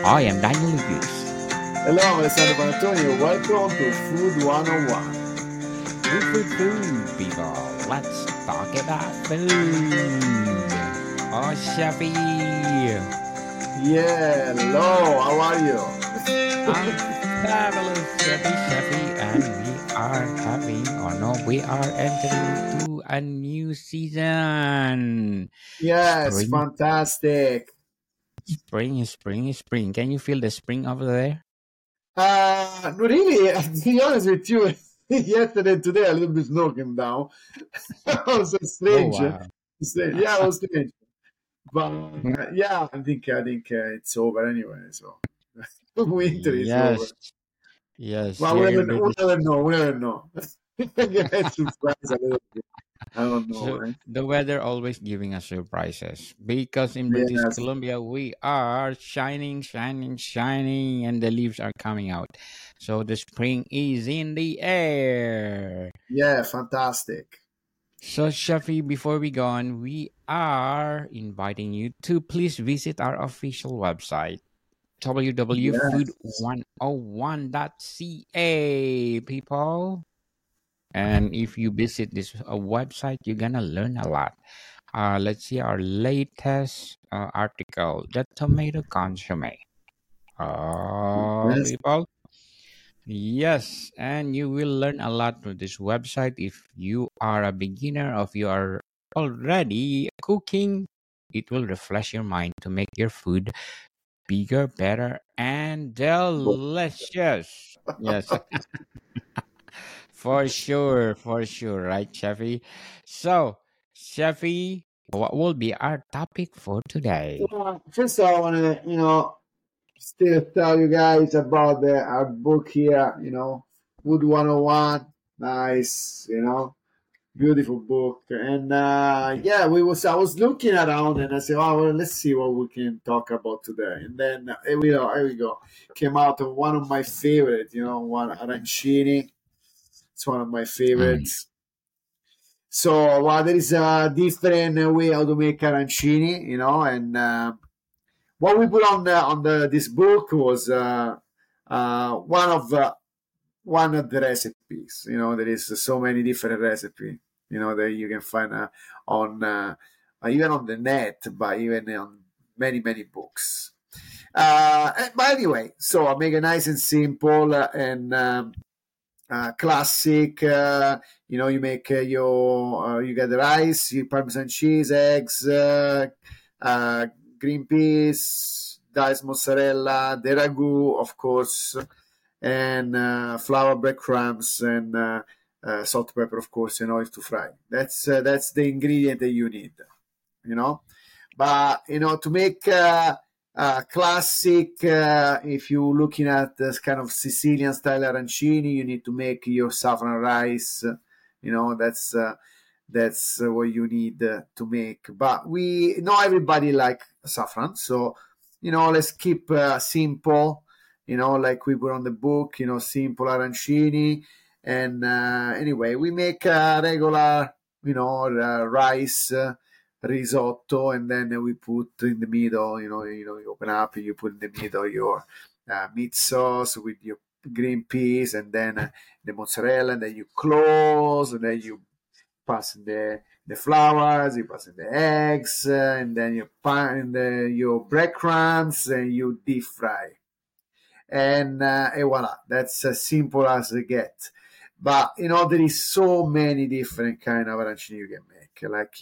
I am Daniel Lewis. Hello, I'm Alessandro Panantonio. Welcome to Food 101. Food, people. Let's talk about food. Oh, Chefy. Yeah, hello, how are you? I'm fabulous, Chefy, and we are entering into a new season. Yes, Spring, fantastic. spring. Can you feel the spring over there? Really, to be honest with you, yesterday and today a little bit snow came down. It was Oh, strange. wow. Yeah, it was strange. But yeah, I think it's over anyway. So winter is over. Yes, yes, Well, here in we British. never know. We never know. Get surprised a little bit. I don't know, So right? the weather always giving us surprises because in British Yes, Columbia we are shining, and the leaves are coming out. So the spring is in the air. yeah, fantastic. So Shafi, before we go on, we are inviting you to please visit our official website Yes. www.food101.ca, people. And if you visit this website, you're gonna learn a lot. Let's see our latest article, the tomato consomme. Oh, Yes. people. Yes, and you will learn a lot from this website. If you are a beginner, or if you are already cooking, it will refresh your mind to make your food bigger, better, and delicious. Yes, for sure, right, Chefy? So, Chefy, what will be our topic for today? First of all, I want to, still tell you guys about our book here, Food 101. Nice, beautiful book. And yeah, I was looking around and I said, oh, well, let's see what we can talk about today. And then here we go. Came out of one of my favorite, one arancini. It's one of my Mm, favorites. So there is a different way how to make arancini, and what we put on this book was one of the recipes. There is so many different recipes. That you can find on even on the net, but even on many books. But anyway, so I make it nice and simple and classic. You make you get the rice, you parmesan cheese, eggs, uh, green peas, diced mozzarella, the ragu, of course, and flour, breadcrumbs, and salt, pepper, of course, and oil to fry. That's the ingredient that you need. You know, but to make classic, if you're looking at this kind of Sicilian style arancini, you need to make your saffron rice. That's what you need to make. But we not everybody like saffron, so let's keep simple. Like we put on the book, simple arancini. And anyway, we make regular, rice. Risotto, and then we put in the middle. You open up, you put in the middle your meat sauce with your green peas, and then the mozzarella, and then you close, and then you pass in the flowers, you pass in the eggs, and then you pan your breadcrumbs, and you deep fry. And voila, that's as simple as it gets. But there is so many different kind of arancini you can make. Like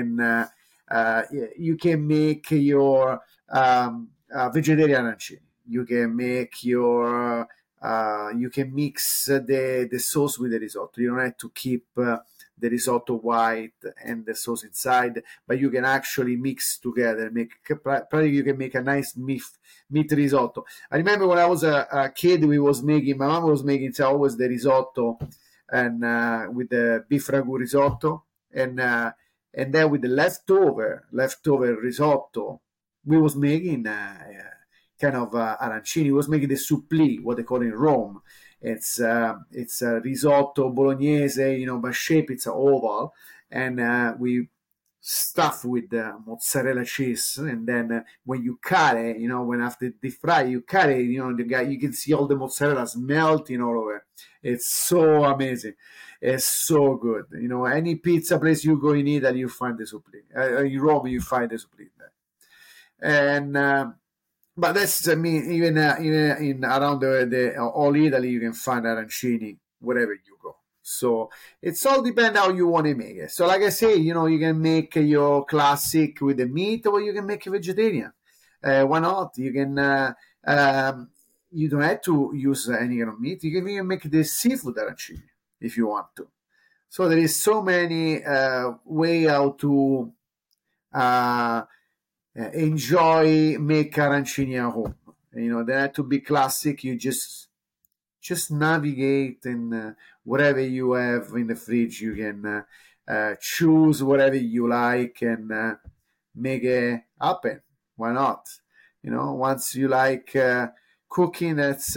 you can make your vegetarian arancini. You can make your you can mix the sauce with the risotto. You don't have to keep the risotto white and the sauce inside, but you can actually mix together. Probably you can make a nice meat risotto. I remember when I was a kid, my mom was making always the risotto, and with the beef ragu risotto, and then with the leftover risotto, we was making kind of arancini. We was making the suppli, what they call in Rome. It's a risotto bolognese, but shape it's an oval, and we stuffed with mozzarella cheese, and then when you cut it, when after deep fry you cut it, the guy, you can see all the mozzarella melting all over. It's so amazing. It's so good. Any pizza place you go in Italy, you find the supplì. In Rome, you find the supplì there. And but that's, I mean, even in around the all Italy, you can find arancini wherever you go. So it's all depend how you want to make it. So like I say, you can make your classic with the meat, or you can make a vegetarian. Why not? You can. You don't have to use any kind of meat. You can even make the seafood arancini if you want to. So there is so many way how to uh, enjoy make arancini at home. They have to be classic. You just navigate and whatever you have in the fridge, you can choose whatever you like and make it happen. Why not? Once you like cooking,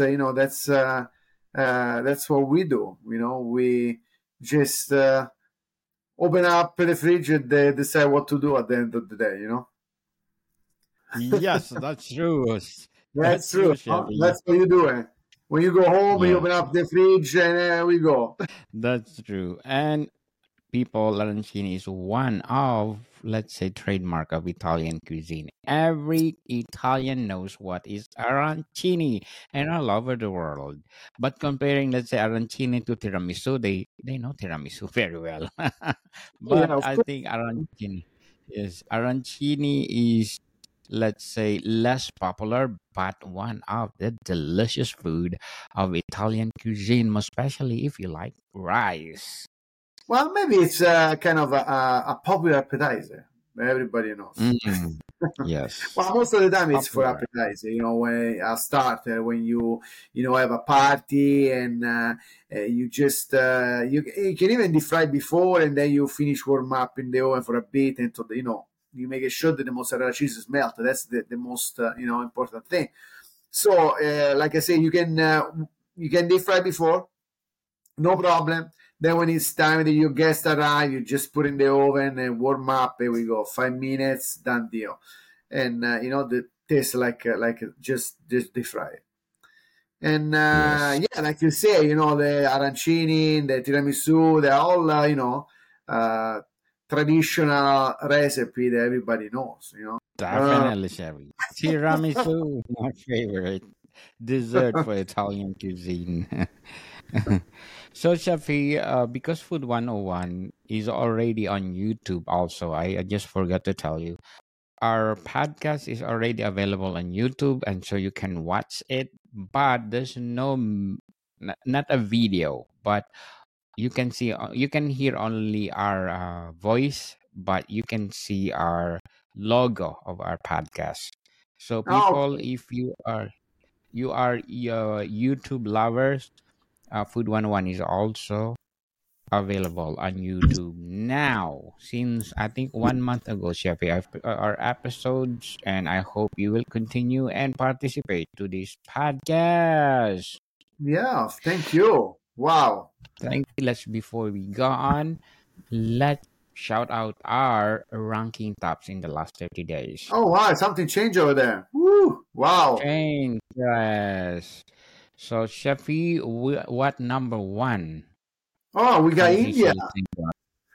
that's what we do. We just open up the fridge and decide what to do at the end of the day. Yes, that's true. That's That's true. true, Huh? Chevy. That's what you do. When you go home, you Yeah, open up the fridge and we go. that's true. And people, arancini is one of, let's say, trademark of Italian cuisine. Every Italian knows what is arancini and all over the world. But comparing, let's say, arancini to tiramisu, they know tiramisu very well. Yeah, But of I course. think arancini is, let's say, less popular, but one of the delicious food of Italian cuisine, most especially if you like rice. Well, maybe it's kind of a popular appetizer that everybody knows. Mm, yes. Well, most of the time it's for Popular. appetizer. When a starter, when you have a party and you just you can even deep fry before, and then you finish warm up in the oven for a bit until you make sure that the mozzarella cheese is melted. That's the most important thing. So, like I say, you can deep fry before, no problem. Then when it's time that your guests arrive, you just put in the oven and warm up. Here we go, 5 minutes, done deal. And the taste like just deep fry it. And Yes. yeah, like you say, the arancini, the tiramisu, they're all uh, traditional recipe that everybody knows. Uh, Definitely, Sherry. Tiramisu, my favorite dessert for Italian cuisine. So, Shafi, because Food 101 is already on YouTube, also, I just forgot to tell you. Our podcast is already available on YouTube, and so you can watch it, but there's not a video, but you can hear only our voice, but you can see our logo of our podcast. So people, okay. if you are YouTube lovers, Food 101 is also available on YouTube now since I think 1 month ago, Chevy. Our episodes, and I hope you will continue and participate to this podcast. Yeah, thank you. Wow. Thank you. Let's Before we go on, let's shout out our ranking tops in the last 30 days. Oh wow, something changed over there. Woo! Wow. Change, yes. So, Shafi, what number one Oh, we got country India. should you think about?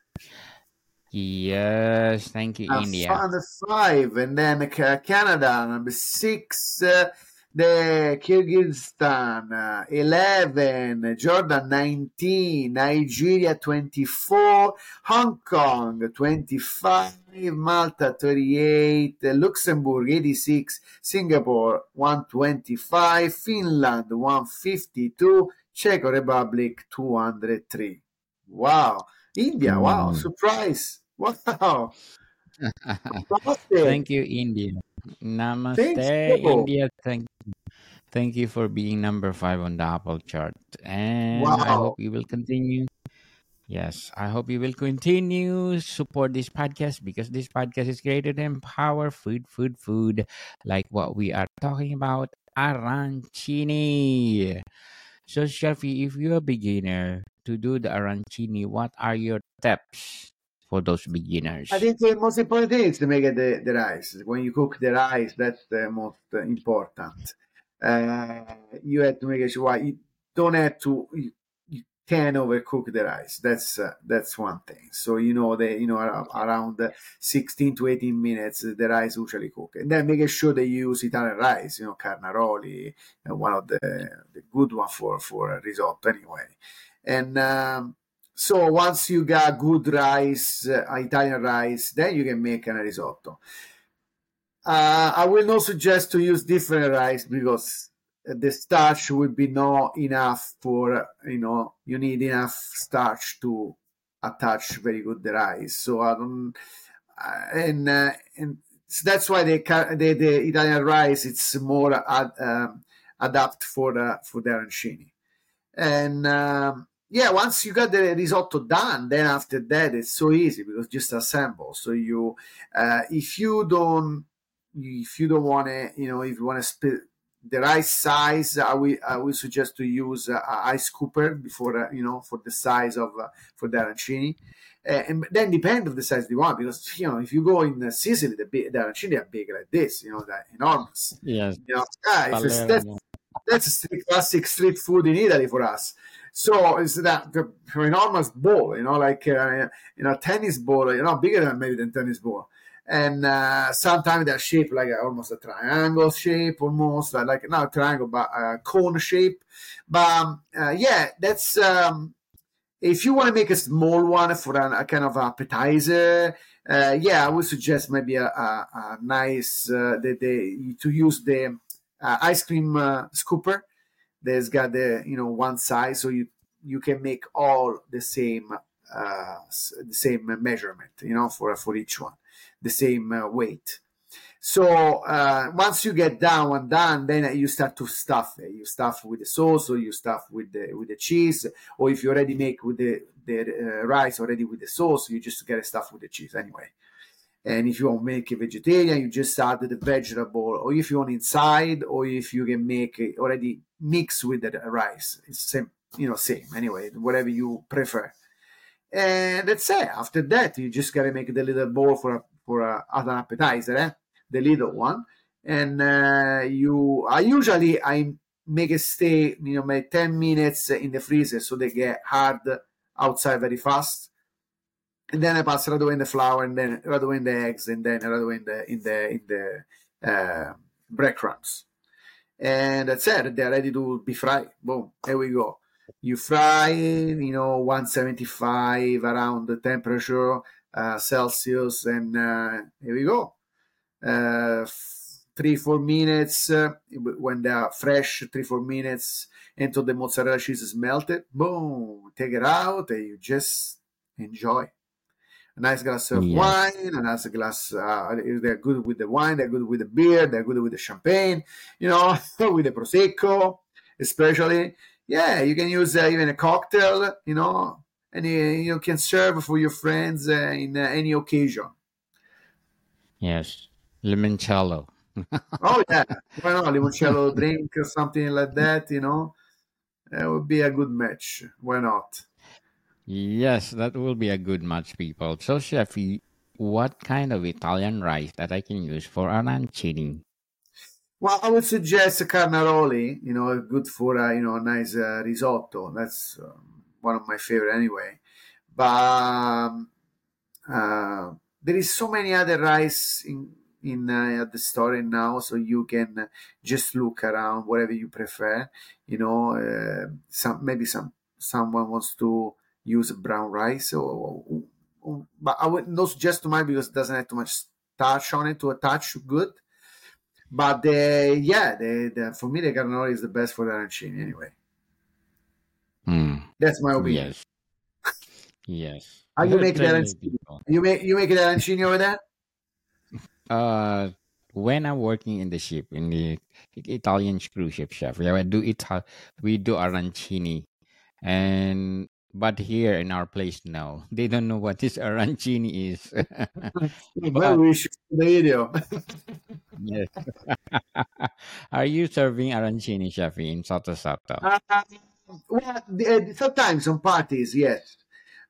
Yes, thank you, India. Number five, and then Canada, number six, the Kyrgyzstan, 11, Jordan, 19, Nigeria, 24, Hong Kong, 25, Malta, 38, Luxembourg, 86, Singapore, 125, Finland, 152, Czech Republic, 203. Wow. India, wow, Mm. surprise. Wow. Fantastic. Thank you, India. Thanks, Namaste, you. India. Thank you for being number five on the Apple chart. And I Wow. hope you will continue. Yes, I hope you will continue support this podcast because this podcast is created to empower food, like what we are talking about, arancini. So, Shafi, if you're a beginner to do the arancini, what are your tips? for those I beginners? think the most important thing is to make it the rice. When you cook the rice, that's the most important. Uh, you have to make sure you don't have to. You can overcook the rice. That's one thing. So around 16 to 18 minutes the rice usually cook, and then making sure that you use Italian rice. Carnaroli, one of the good one for risotto anyway, and. So once you got good rice, Italian rice, then you can make a risotto. I will not suggest to use different rice because the starch will be not enough for you need enough starch to attach very good the rice. So I don't and so that's why the Italian rice it's more adapt for the arancini. And yeah, once you got the risotto done, then after that it's so easy because just assemble. So if you don't want to, if you want to split the rice size, I will suggest to use a ice cooper before for the size of for the arancini. And then depend of the size you want because if you go in Sicily, the arancini are big like this, they're enormous. Yes, That's Palermo. that's a classic street food in Italy for us. So it's that the enormous ball, like tennis ball, bigger than maybe than tennis ball. And sometimes they're shaped like almost a triangle shape, almost like not a triangle, but a cone shape. But yeah, that's if you want to make a small one for a kind of appetizer. Yeah, I would suggest maybe a nice to use the ice cream scooper that's got the one size, so you can make all the same measurement, for each one, the same weight. So once you get that one done, then you start to stuff it. You stuff with the sauce, or you stuff with the cheese, or if you already make with the rice already with the sauce, you just get it stuffed with the cheese anyway. And if you want to make it vegetarian, you just add the vegetable, or if you want inside, or if you can make it already mixed with the rice. It's same, same anyway, whatever you prefer. And that's it. After that, you just gotta make the little bowl as an appetizer, the little one. And I make it stay, maybe 10 minutes in the freezer so they get hard outside very fast, and then I pass right away in the flour, and then right away in the eggs, and then right away in the breadcrumbs. And that's it. They're ready to be fried. Boom. There we go. You fry, 175 around the temperature Celsius, and here we go. 3-4 minutes when they are fresh. 3-4 minutes until the mozzarella cheese is melted. Boom. Take it out, and you just enjoy a nice glass of Yes, wine, a nice glass. They're good with the wine, they're good with the beer, they're good with the champagne, with the prosecco, especially. Yeah, you can use even a cocktail, and you can serve for your friends in any occasion. yes. Limoncello. Oh yeah, why not limoncello drink or something like that? That would be a good match. Why not? Yes, that will be a good match, people. So, Chef, what kind of Italian rice that I can use for arancini? Well, I would suggest a carnaroli, good for a nice risotto. That's one of my favorite anyway. But there is so many other rice in at the store now, so you can just look around whatever you prefer. Someone wants to use brown rice, but I would not suggest to mine because it doesn't have too much starch on it to attach good. But yeah, for me the cannoli is the best for the arancini anyway. Hmm. That's my opinion. Yes, yes. How you make the Tell me, arancini? people. You make the arancini over there? Uh, when I'm working in the ship, in the Italian cruise ship, chef, yeah, we do arancini, and but here in our place now, they don't know what this arancini is. Maybe But we should do the video. yes, are you serving arancini, chef, in Soto Soto? uh, well, sometimes on parties, yes.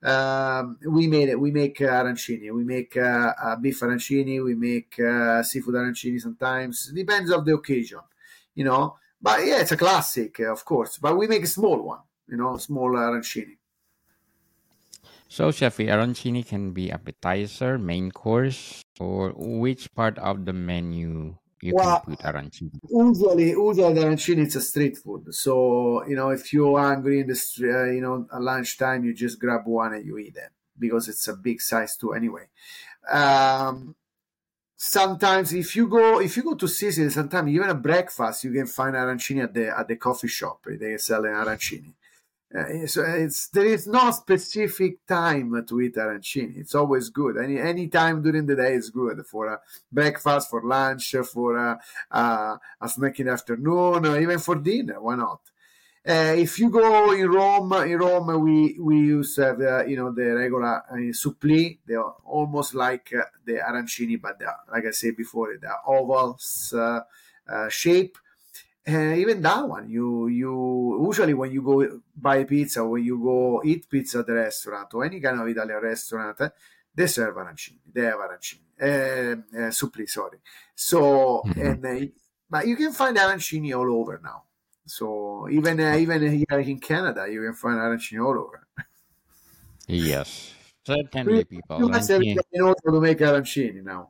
We made it. We make arancini. We make beef arancini. We make seafood arancini sometimes. Depends of the occasion, you know. But yeah, it's a classic, of course. But we make a small one, you know, small arancini. So, Chefi, arancini can be appetizer, main course, or which part of the menu you can Well, put arancini? usually the arancini it's a street food. So you know, if you're hungry in the you know, at lunchtime, you just grab one and you eat it because it's a big size too. Anyway, um, sometimes if you go to Sicily, sometimes even at breakfast you can find arancini at the coffee shop. They sell arancini. So there is no specific time to eat arancini. It's always good. Any time during the day is good for a breakfast, for lunch, for a snack in the afternoon, or even for dinner. Why not? If you go in Rome, we use you know, the regular suppli. They are almost like the arancini, but they are, like I said before, they are ovals shape. Even that one, you usually when you go buy pizza, when you go eat pizza at the restaurant or any kind of Italian restaurant, they serve arancini. They have arancini, suppli, sorry. So Mhm. but you can find arancini all over now. So even here in Canada, you can find arancini all over. Yes, You certainly, people. you must have Arancini. known how to make arancini now.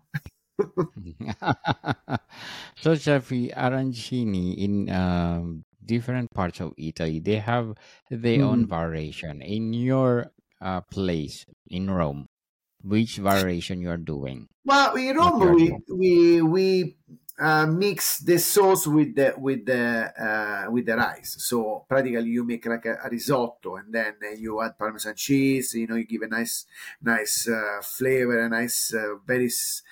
So, Jeffrey, arancini in different parts of Italy, they have their own Mm. variation. In your place in Rome, which variation you are doing? Well, in What Rome, you are doing? we mix the sauce with the rice. So practically, you make like a risotto, and then you add Parmesan cheese. You know, you give a nice flavor, a nice, very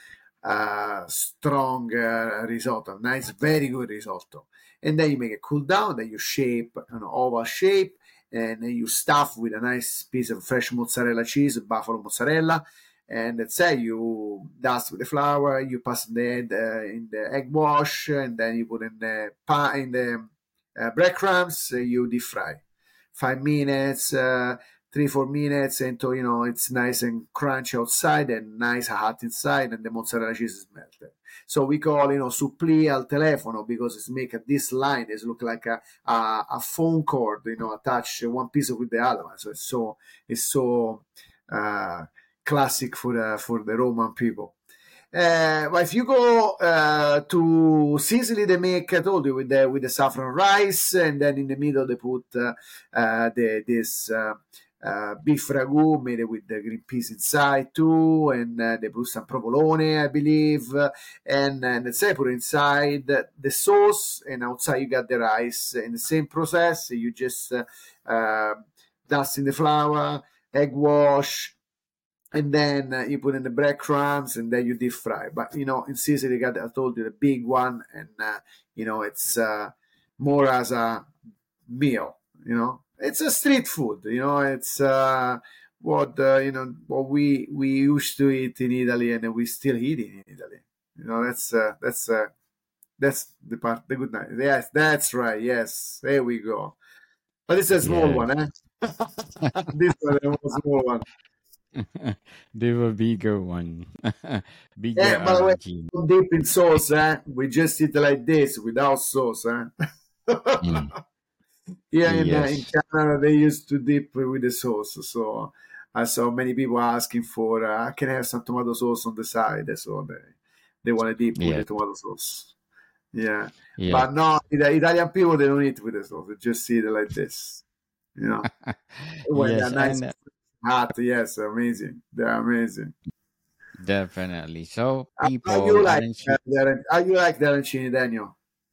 strong risotto, nice, very good risotto. And then you make it cool down. Then you shape an oval shape, and then you stuff with a nice piece of fresh mozzarella cheese, buffalo mozzarella, and let's say you dust with the flour, you pass the egg in the egg wash, and then you put in the in the breadcrumbs. You deep fry 5 minutes, 3 4 minutes until you know it's nice and crunchy outside and nice hot inside, and the mozzarella cheese is melted. So we call, you know, suppli al telefono because it's make this line. It look like a phone cord, you know, attach one piece with the other one. So it's so uh, classic for the Roman people. But if you go to Sicily, they make, I told you, with the saffron rice, and then in the middle they put this beef ragu made with the green peas inside too, and they put some provolone, I believe, and let's say put inside the sauce, and outside you got the rice. In the same process, you just dust in the flour, egg wash, and then you put in the breadcrumbs, and then you deep fry. But you know, in Sicily, I told you, the big one, and you know, it's more as a meal. You know, it's a street food. You know, it's what you know, what we used to eat in Italy, and we still eat in Italy. You know, that's the part, the good night. Yes, that's right. Yes, there we go. But it's a small Yes. one, eh? This one is a small one. They were bigger one. Bigger Yeah, by the way, arancini. don't dip in sauce, eh? We just eat like this without sauce, eh? Mm. Yeah, in Yes. Canada they used to dip with the sauce, so I saw many people asking for, can I have some tomato sauce on the side? So they want to dip with the Yes. tomato sauce. Yeah, Yes. but no, the Italian people they don't eat with the sauce. They just eat it like this, you know. When they're Yes, nice and and hot, yes, amazing. They're amazing. definitely. So How people you like arancini. how you like the arancini, Daniel?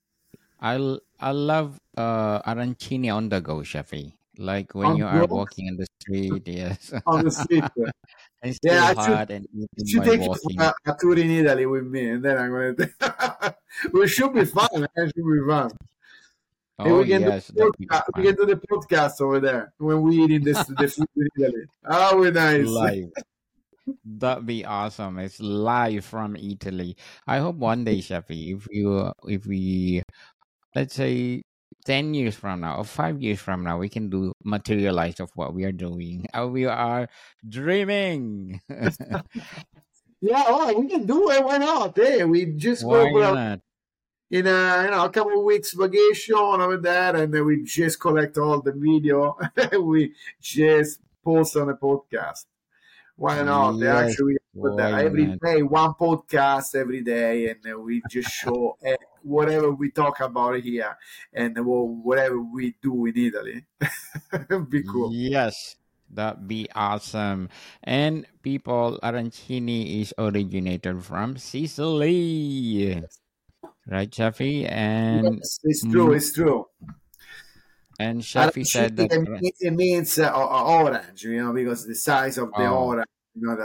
I love arancini on the go, Shafi. Like when On you the are go, walking on the street, yes. on the street. And Yeah, still hot and I eating should while take you for walking. a tour in Italy with me, and then I'm gonna. We should be fun. Man. It should be fun. And Oh yes, that'd be we can fun. do the podcast over there when we eating this the food in Italy. Oh, we're nice. Live. That'd be awesome. It's live from Italy. I hope one day, Shafi, if we let's say 10 years from now or 5 years from now, we can do materialize of what we are doing. We are dreaming. Yeah, well, we can do it. Why not? Hey, we just go Why for not? in a a couple of weeks vacation over there, and then we just collect all the video. We just post on a podcast. Why not? They Yes, actually put that why every not? day, one podcast every day, and we just show whatever we talk about here and whatever we do in Italy. It'd be cool. Yes, that'd be awesome. And people, arancini is originated from Sicily, right, Shafi? Yes, it's true. Mm, It's true. and Shafi said Arancini that. it means orange, because the size of the Oh, orange,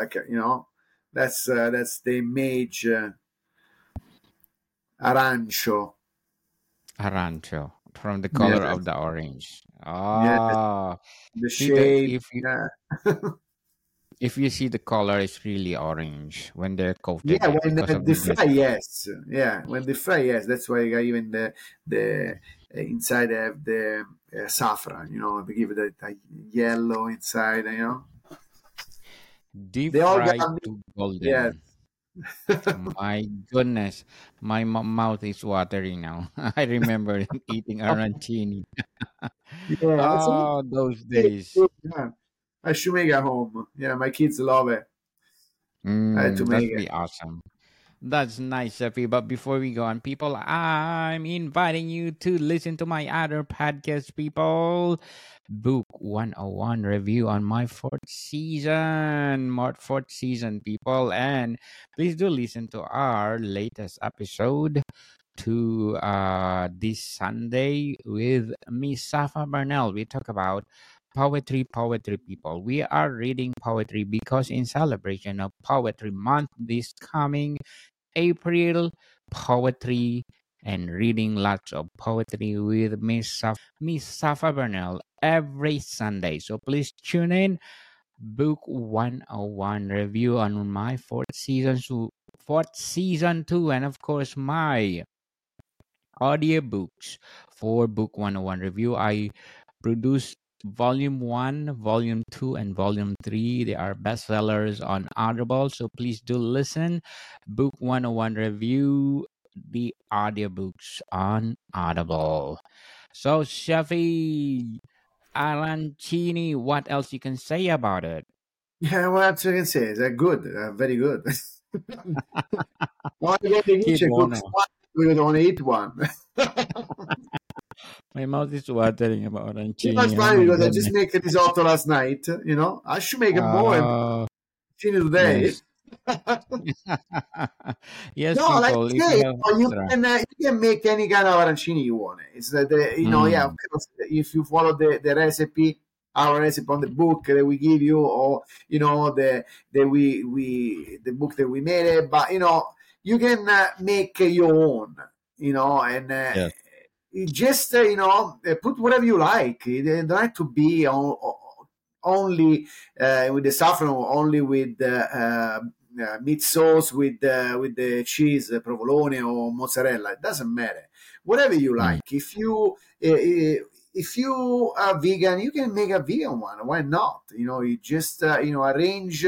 that's the image arancio. arancho from the color Yes, of the orange. yes, Ah, the see that shape. if you Yeah, if you see the color, it's really orange when they're coated yeah. it When because of the the fry, glitter. yes, yeah. When the fry, yes. That's why I got even the inside have the saffron. They give it a yellow inside. Deep They all got fried me. to Yes. golden. My goodness, my mouth is watering now. I remember eating arancini. Yeah, it's a Oh, those really days. good. Yeah. I should make it at home. Yeah, my kids love it. I had to make That'd it. be awesome. That's nice, Sophie. But before we go on, people, I'm inviting you to listen to my other podcast, people. Book 101 review on my fourth season, people. And please do listen to our latest episode to this Sunday with Miss Safa Bernal. We talk about poetry, people. We are reading poetry because in celebration of Poetry Month this coming April, poetry and reading lots of poetry with Miss Safa Bernal every Sunday. So please tune in. Book 101 review on my fourth season two, and of course my audiobooks for Book 101 review. I produced Volume 1, Volume 2, and Volume 3. They are bestsellers on Audible, so please do listen. Book 101 review, the audiobooks on Audible. So, Shafi Arancini, what else you can say about it? Yeah, what else I can say? They're good. Very good. When I go to the Keep kitchen, cook on. one, we don't eat one. My mouth is watering about It's Arancini. Oh funny my because I just goodness. make a risotto last night. I should make it more and Oh, finish today. yes. Yes, No, like people, I if say, you have extra. you can make any kind of arancini you want. It's that yeah, of Mm, course, if you follow the recipe, our recipe on the book that we give you, or the book that we made it, but you can make your own, and yes. you just put whatever you like. It don't have to be only with the saffron, or only with meat sauce with the cheese, provolone or mozzarella. It doesn't matter. Whatever you Mm, like. If you are vegan, you can make a vegan one. Why not? You just arrange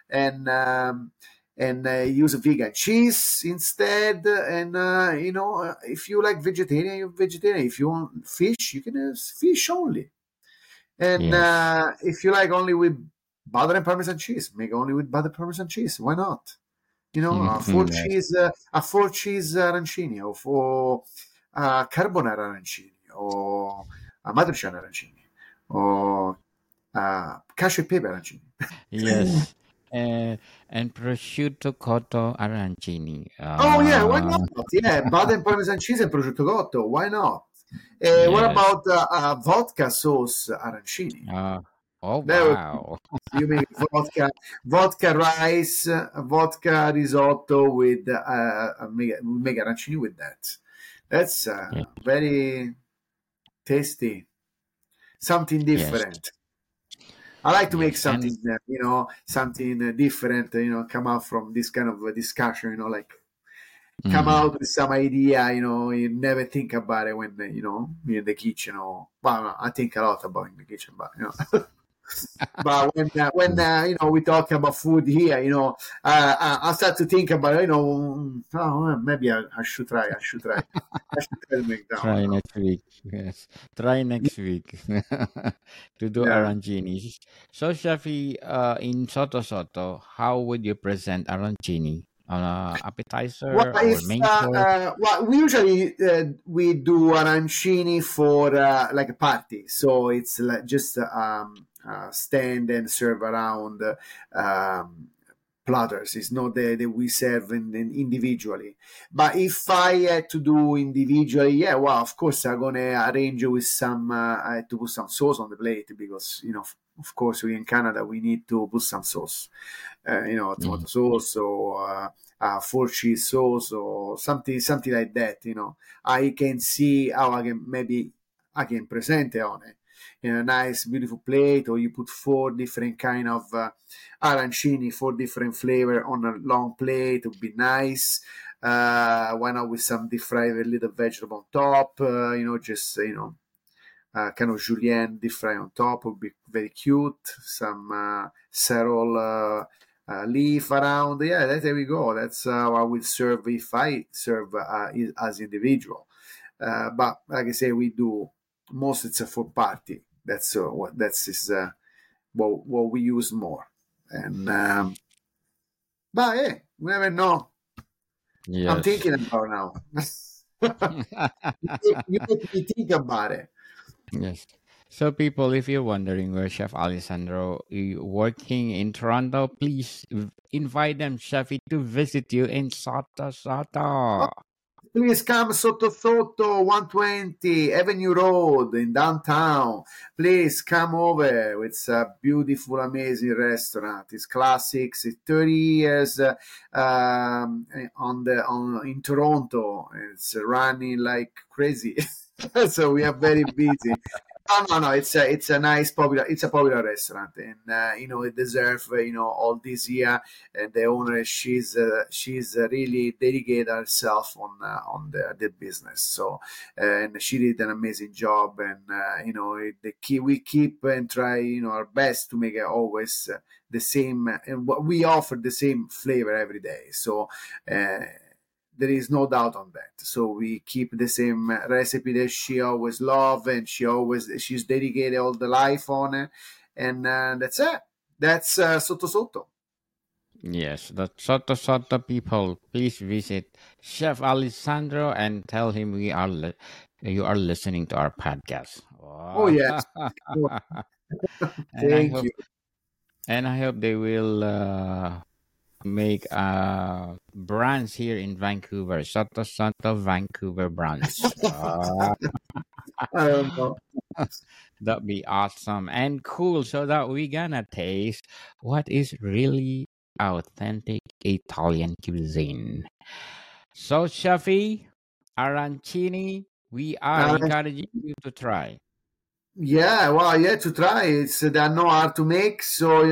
and use a vegan cheese instead. And if you like vegetarian, you're vegetarian. If you want fish, you can have fish only. And yes. if you like only with butter and Parmesan cheese, make only with butter Parmesan cheese. Why not? Yes. A four cheese arancini, or for carbonara arancini, or matriciana arancini, or cacio e pepe arancini. Yes. Uh, and prosciutto cotto arancini. Oh yeah, why not? Yeah, butter and Parmesan cheese and prosciutto cotto. Why not? What Yes. about vodka sauce arancini? Uh, oh, That would wow. You make vodka rice, vodka risotto with make arancini with that. That's Ye- very tasty. Something Yes. different. I like to make Yes. And something different. Come out from this kind of discussion. Like come Mm. out with some idea, you never think about it when, you're in the kitchen or, well, no, I think a lot about in the kitchen, but, but when we talk about food here, I start to think about, oh, well, maybe I should try. I should try to make that one Try now. next week. Yes. Try next week to do Yeah. arancini. So, Shafi, in Soto Soto, how would you present arancini? Well, Appetizer or if main course? well, we usually we do arancini for like a party, so it's like just stand and serve around um, platters. It's not that we serve individually. But if I had to do individually, yeah, well, of course I'm gonna arrange with some. I had to put some sauce on the plate because of course, we in Canada we need to put some sauce. Mm. Tomato sauce or four cheese sauce or something like that. I can see how I can present it on it in a nice, beautiful plate, or you put four different kind of arancini, four different flavor on a long plate would be nice. Why not with some deep fried little vegetable on top? Just kind of julienne deep fry on top would be very cute. Some cerol leaf around. Yeah, there we go. That's how I will serve if I serve as individual. But like I say, we do most it's a for party. That's is what we use more. And but hey, we never know. I'm Yes. thinking about now. You make me think about it. Yes. So, people, if you're wondering where Chef Alessandro is working in Toronto, please invite them, Chefy, to visit you in Sata Oh, Sata. please come sotto sotto 120 Avenue Road in downtown. Please come over. It's a beautiful, amazing restaurant. It's classics. It's 30 years in Toronto. It's running like crazy. So we are very busy. No. It's a nice popular. It's a popular restaurant, and it deserves all this year. And the owner, she's really dedicated herself on the business. So and she did an amazing job. And the key we keep and try our best to make it always the same, and what we offer the same flavor every day. So. There is no doubt on that. So we keep the same recipe that she always loved, and she's dedicated all the life on it, and that's it. That's sotto sotto. Yes, the Soto Soto people, please visit Chef Alessandro and tell him you are listening to our podcast. Oh Wow. yes, and I thank hope you. they will make branch here in Vancouver, Soto Soto Vancouver branch. I don't know. That'd be awesome and cool. So that we gonna taste what is really authentic Italian cuisine. So, Shafi, arancini, we are Uh, encouraging you to try. yeah, well, yeah, to try. They are not hard to make, so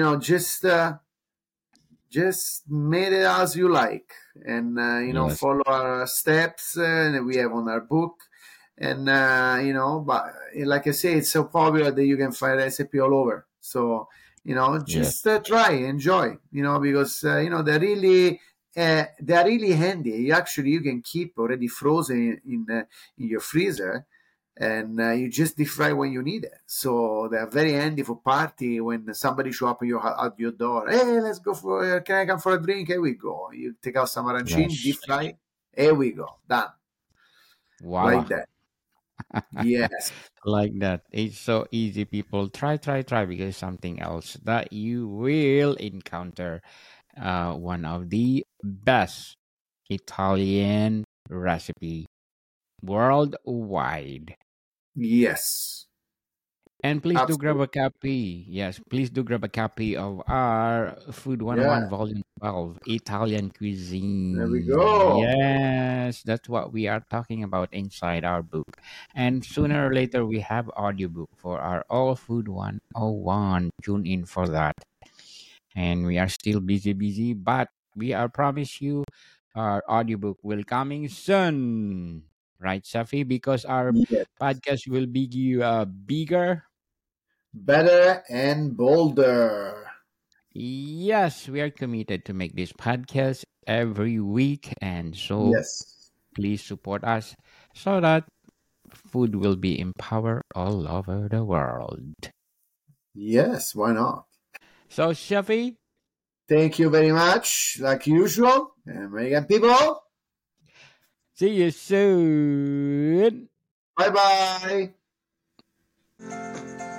just made it as you like, and Yes, follow our steps that we have on our book. And but like I say, it's so popular that you can find recipe all over. So yes, just try, enjoy, because they're really handy. You can keep already frozen in your freezer, and you just deep fry when you need it. So they're very handy for party when somebody show up at your door. Hey, let's go for. Can I come for a drink? Here we go. You take out some arancini, yes. deep fry. Here we go, done like Voila. that. Yes, Like that. It's so easy, people. Try, try, try, because something else that you will encounter one of the best Italian recipe worldwide. yes, And please do grab absolutely. a copy. Yes, please do grab a copy of our Food 101 Yeah, Volume 12, Italian there we Cuisine. go. Yes, that's what we are talking about inside our book. And sooner or later, we have audiobook for our All Food 101. Tune in for that. And we are still busy, busy, but we are promise you our audiobook will coming soon, right, Safi? Because our Yeah. podcast will be bigger. Better and bolder. Yes, we are committed to make this podcast every week, and so Yes. please support us so that food will be empowered all over the world. Yes, why not? So, Shafi, Thank you very much, like usual. American people, see you soon. bye bye.